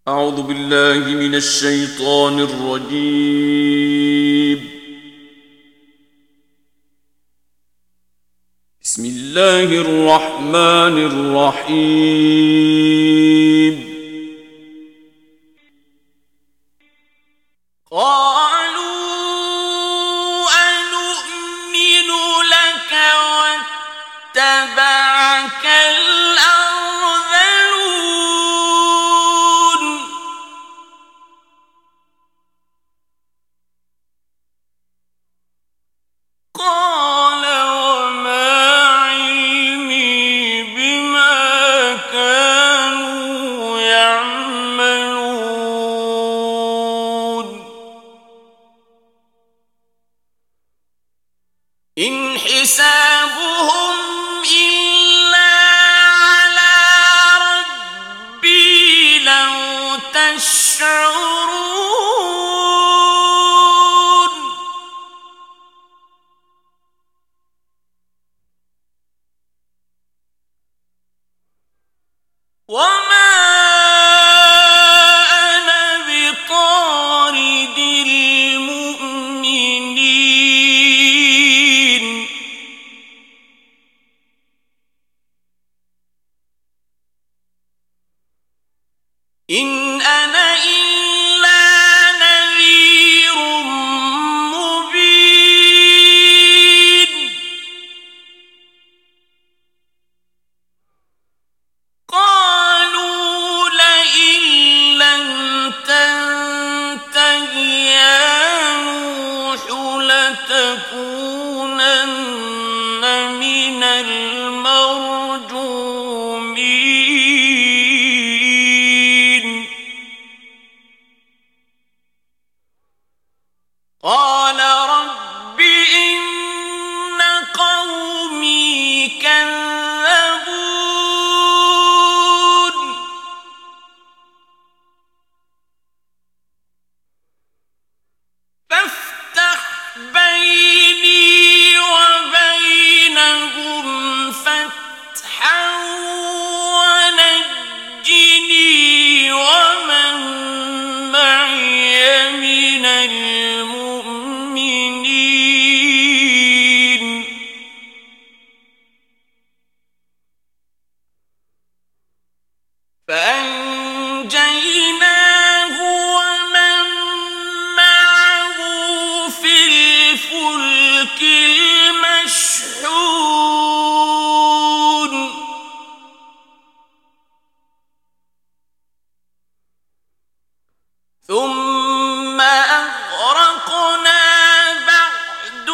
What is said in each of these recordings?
أعوذ بالله من الشيطان الرجيم. بسم الله الرحمن الرحيم. قالوا أنؤمن لك واتبعك الأرذلون قال وما علمي بما كانوا يعملون إن حسابهم إلا على ربي لو تشعرون وما أنا بطارد المؤمنين إن أنا إلا نذير مبين قالوا لئن لم تنته يا نوح لتكونن من المرجومين قال رب إن قومي كذبون فافتح بيني وبينهم فتحا ونجني ومن معي من المؤمنين فأنجيناه ومن معه في الفلك المشحون ثم أغرقنا بعد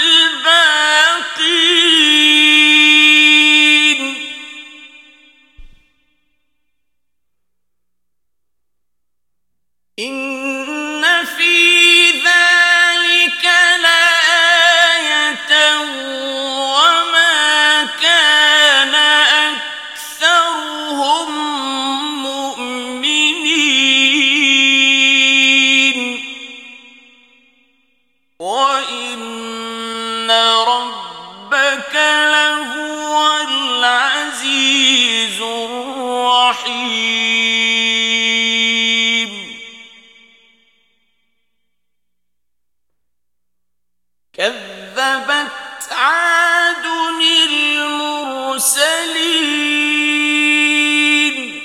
الباقين إن في ذلك لآية وما كان أكثرهم مؤمنين وإن ربك لهو العزيز الرحيم كذبت عاد المرسلين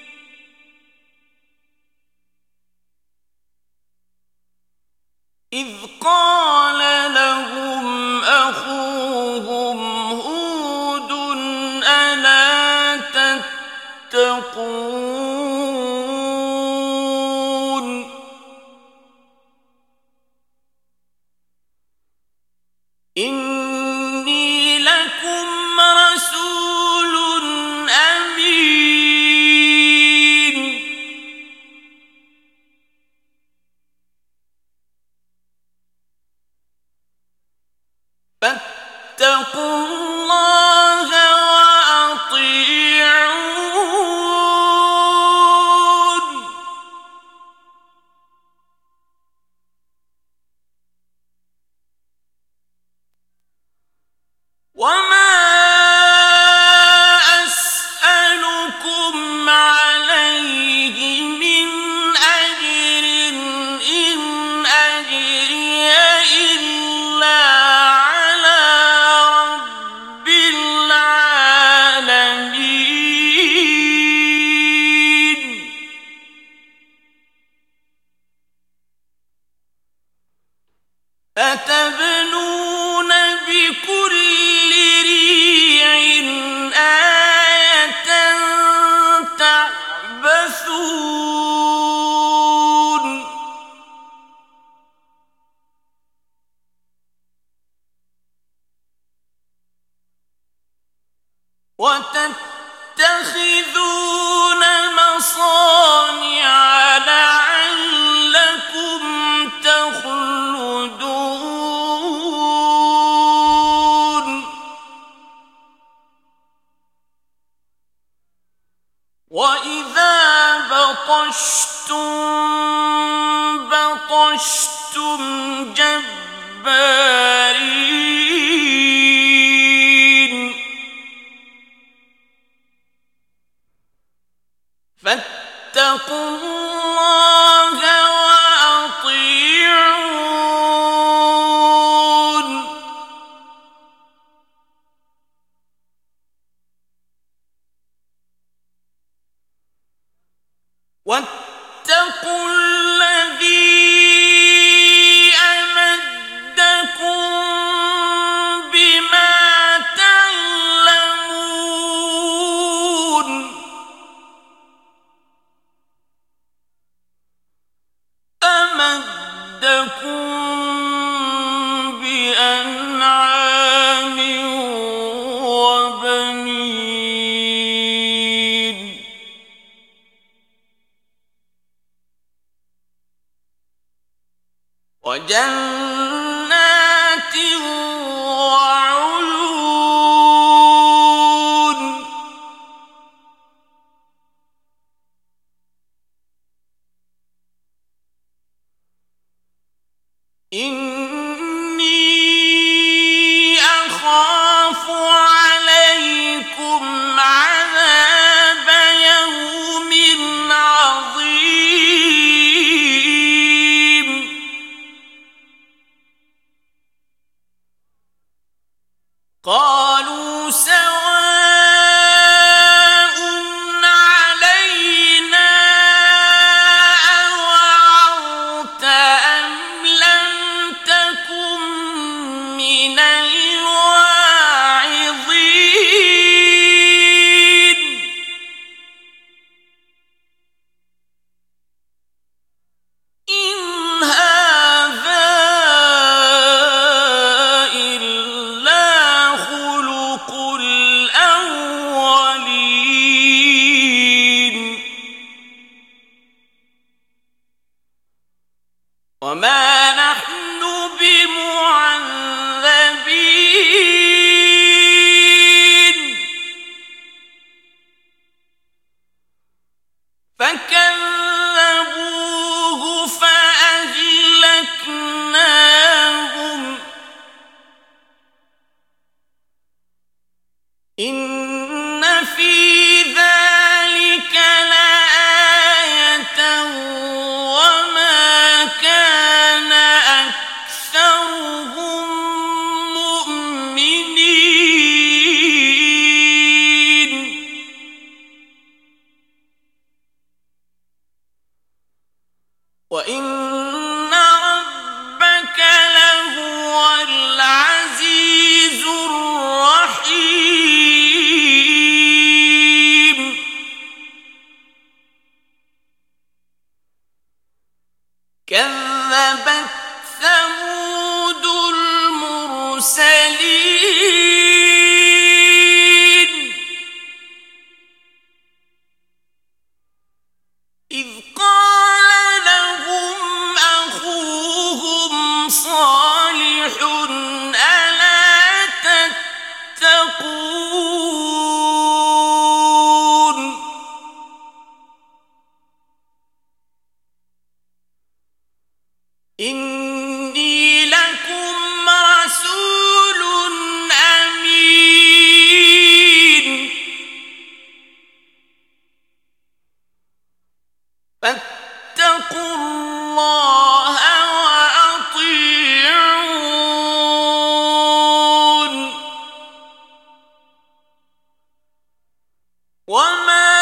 إذ قال لهم أخوهم هود ألا تتقون إني لكم رسول أمين فاتقوا الله وأطيعون وإذا بطشتم بطشتم جبارين فاتقوا الله وأطيعون واتقوا الذي أمدكم بما تعلمون أمدكم بأنعام وبنين وجنات وعيون إني أخاف عليكم عذاب يوم عظيم قالوا سواء علينا أوعظت أم لم تكن من الواعظين إن هذا إلا خلق الأولين وما نحن بمعذبين فكذبوه فأهلكناهم إن في ذلك لآية وما كان أكثرهم مؤمنين وإن ربك لهو العزيز الرحيم كذبت ثمود المرسلين إذ قال لهم أخوهم صالح ألا تتقون إني لكم رسول أمين فاتقوا الله وأطيعون وما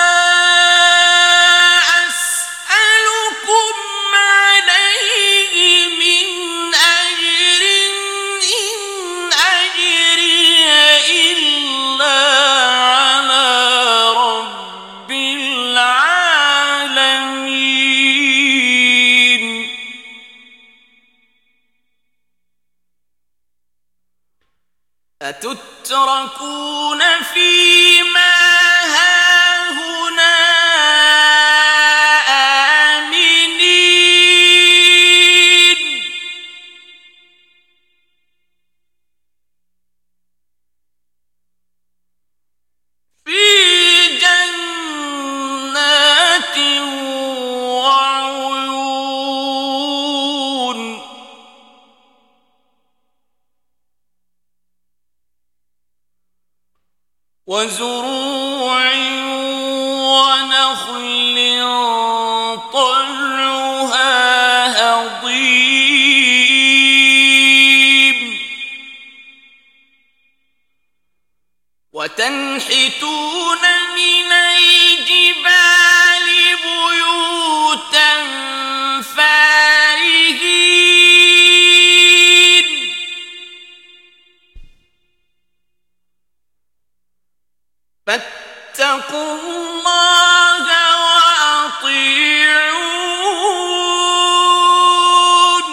أسألكم عليه من أجر إن أجري إلا على رب العالمين أتتركون فيما هاهنا آمنين في جنات وزروع ونخل طلعها هضيم وتنحتون من الجبال بيوتا فارهين فاتقوا الله وأطيعون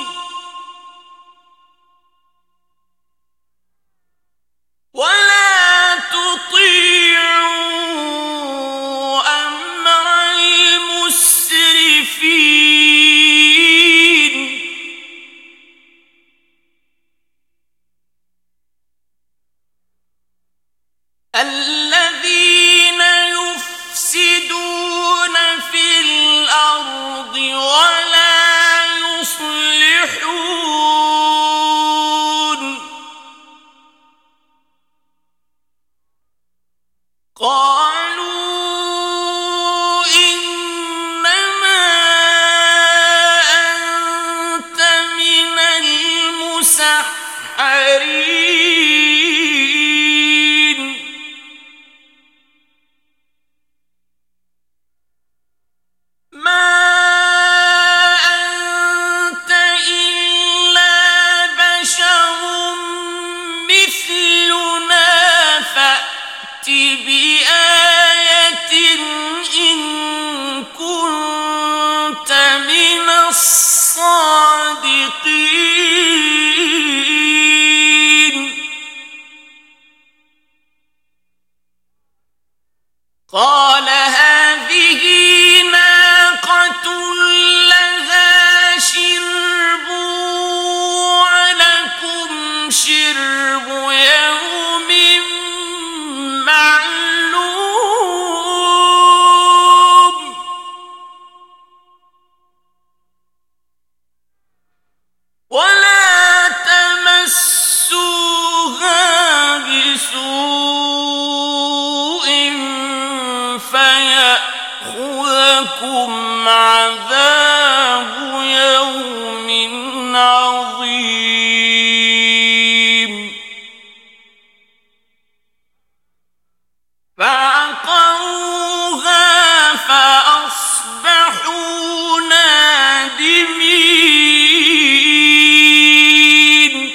ولا تطيعوا أمر المسرفين الذين يفسدون في الأرض ولا يصلحون قالوا إنما أنت من المسحرين ما أنت إلا بشر مثلنا فأت بآية إن كنت من الصادقين قال هذه ناقة لها شرب ولكم شرب يوم معلوم ولا تمسوها بسوء فيأخذكم عذاب يوم عظيم فعقروها فأصبحوا نادمين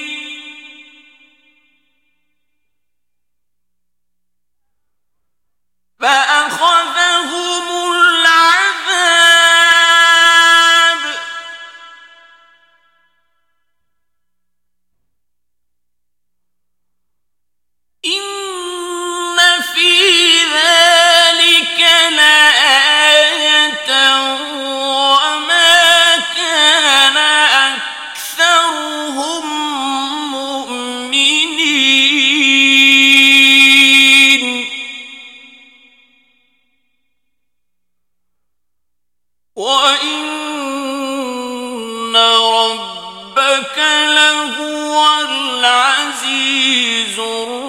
فأخذهم العذاب إن في ذلك لآية وما كان أكثرهم مؤمنين وإن ربك لهو العزيز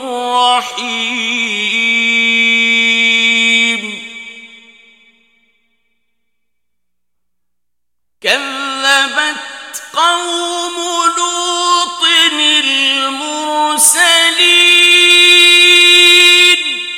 الرحيم كذبت قوم لوط المرسلين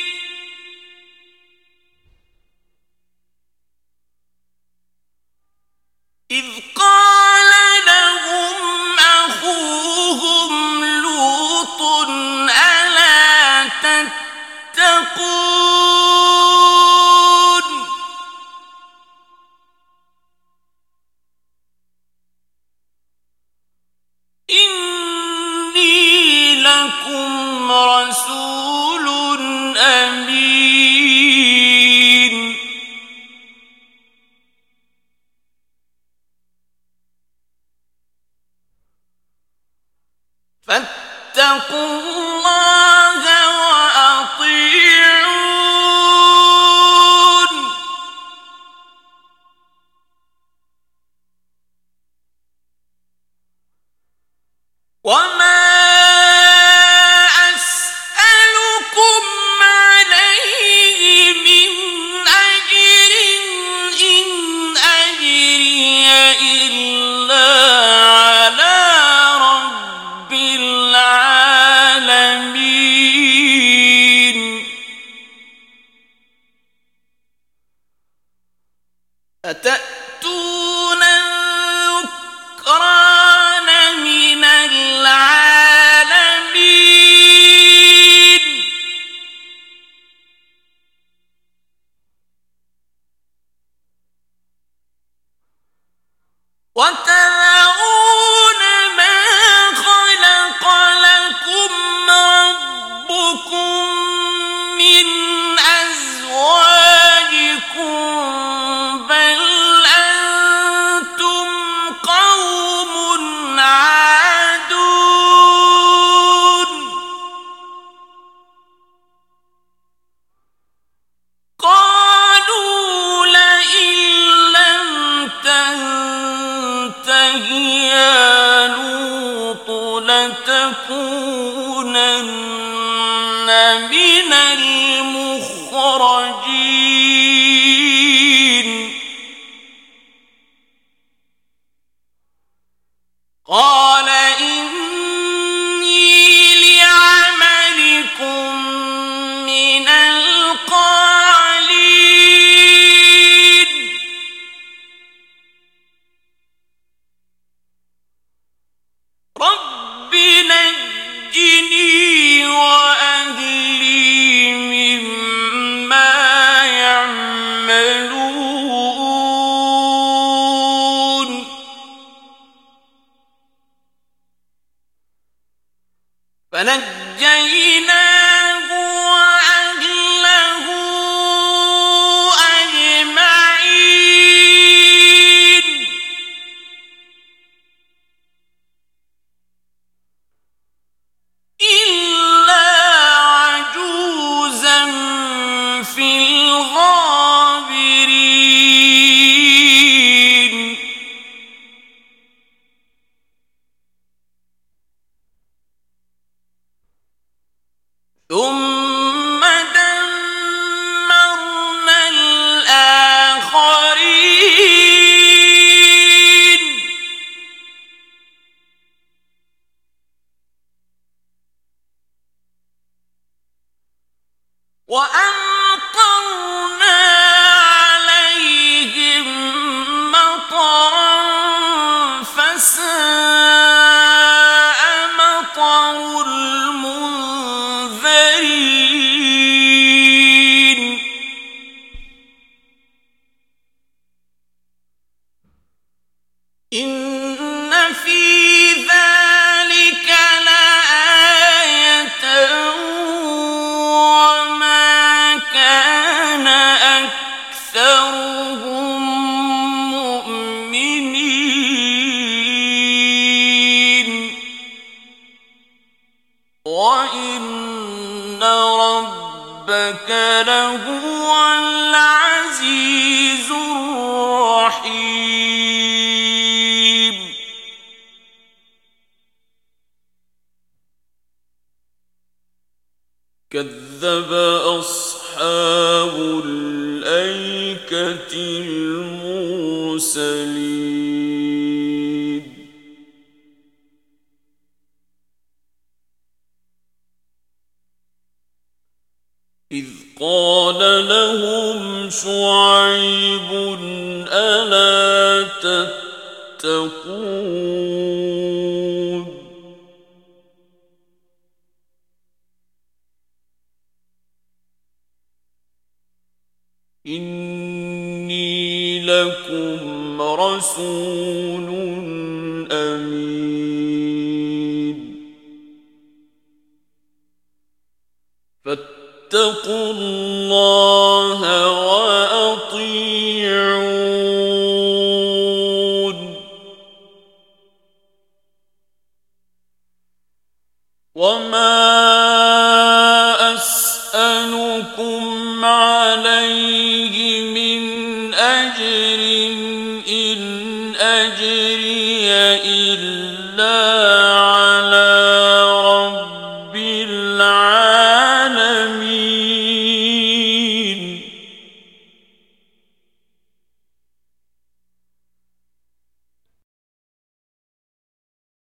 إذ قال لهم أخوهم لوط ألا تتقون إني لكم رسول أمين فاتقوا الله وأطيعون وما أسألكم عليه أتأتون الذكران من العالمين وتذرون ما خلق لكم ربكم من أزواجكم بل أنتم قوم عادون قالوا لئن لم تنته يا لوط لتكونن من المخرجين قال إني لعملكم من القالين رب نجني وأهلي مما يعملون فنجيناه وأهله أجمعين إلا عجوزا في الغابرين ثم دمرنا الآخرين وأمطرنا عليهم مطرا فساء مطر المنذرين إن في ذلك لآية وما كان أكثرهم مؤمنين وإن ربك لهو العزيز الرحيم كذب أصحاب الأيكة المرسلين إذ قال لهم شعيب ألا تتقون إني لكم رسول أمين فاتقوا الله وأطيعون وما أسألكم عليه من أجر إن أجري إلا